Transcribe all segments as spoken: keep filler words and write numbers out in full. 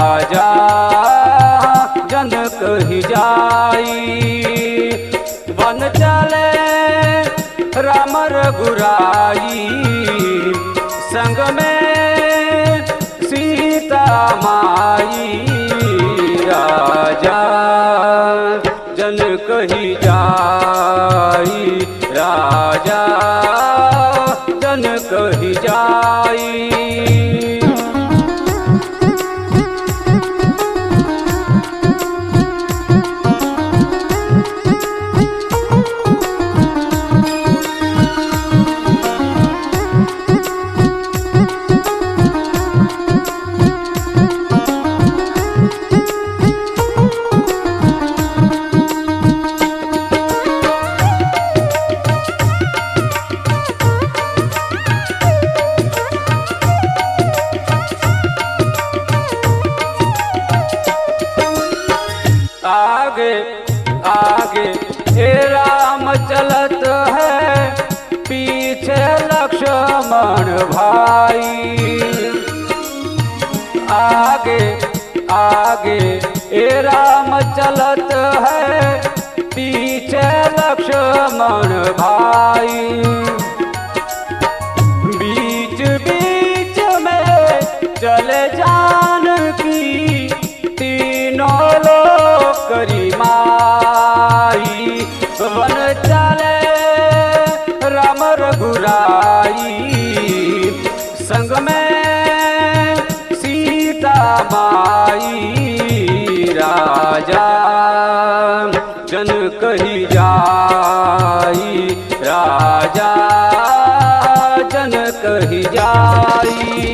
राजा जनक ही जाई। वन चले राम रघुराई, संग में सीता माई। राजा जनक ही जाई, राजा जनक ही जाई। आगे आगे हे राम चलत है, पीछे लक्ष्मण भाई। आगे आगे हे राम चलत है, पीछे लक्ष्मण भाई। बीच बीच में चले जानकी, तीनों लोग करी माई। वन चले राम रघुराई, संग में सीता माई। राजा जनक ही जाई, राजा जनक ही जाई।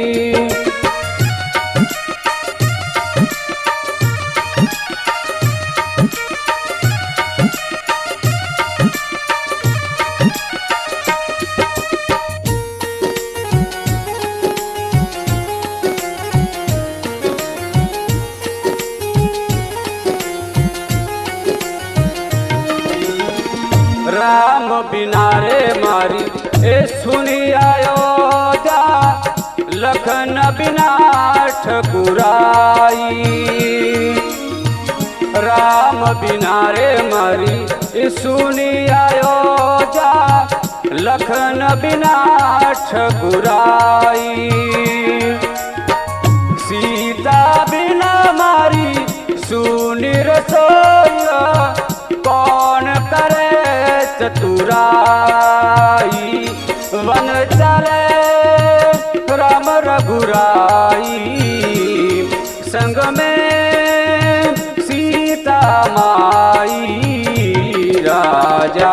राम बिना रे मारी ए सुनी आयो जा, लखन बिना ठकुराई। राम बिना रे मारी ए सुनी आयो जा, लखन बिना ठकुराई। सीता बिना मारी सुनी रसोईया, कौन करे चतुराई। वन चले राम रघुराई, संग में सीता माई। राजा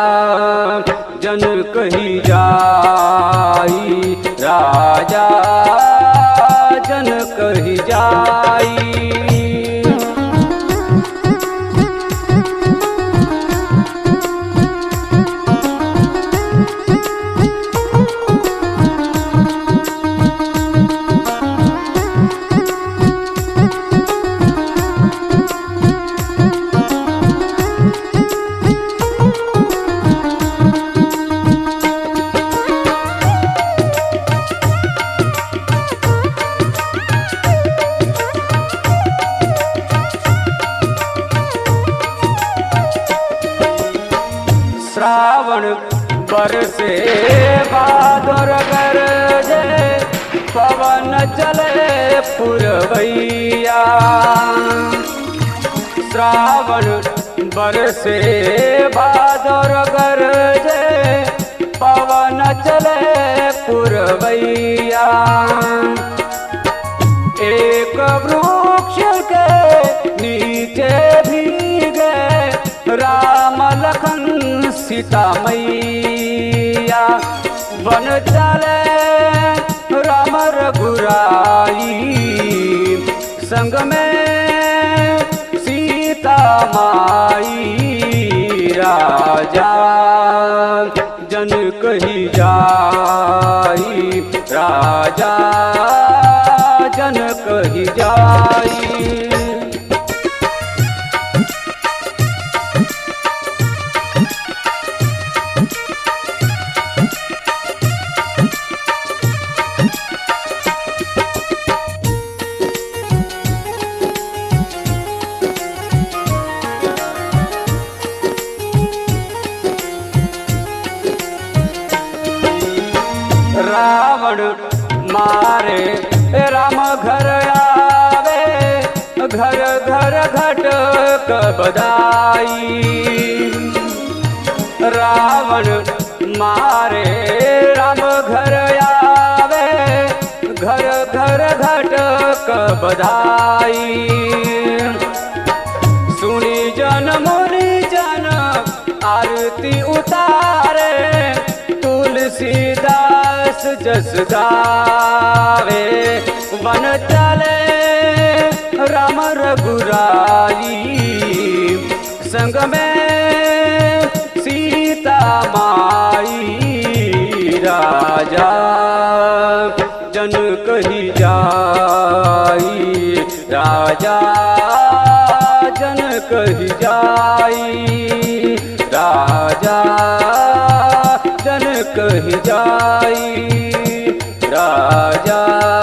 जनक ही जाई, राजा जनक ही जाई। श्रावण बरसे भादर गरजे, पवन चले पुरवैया। श्रावण बरसे भादर गरजे, पवन चले पुरवैया। एक वृक्ष के नीचे भीगे, राम लखन सीता मैया। वन चले राम रघुराई, संग में सीता माई। राजा जनक ही जाई, राजा जनक ही जाई। घर घर घट बधाई। रावण मारे राम घर आवे, घर घर घट बधाई। सुनी जन मुनि जन आरती उतारे, तुलसीदास जस गावे। वन चले राम रघुराई, संग में सीता माई। राजा जन कही जाई, राजा जन कही जाई, राजा जन कही जाई, राजा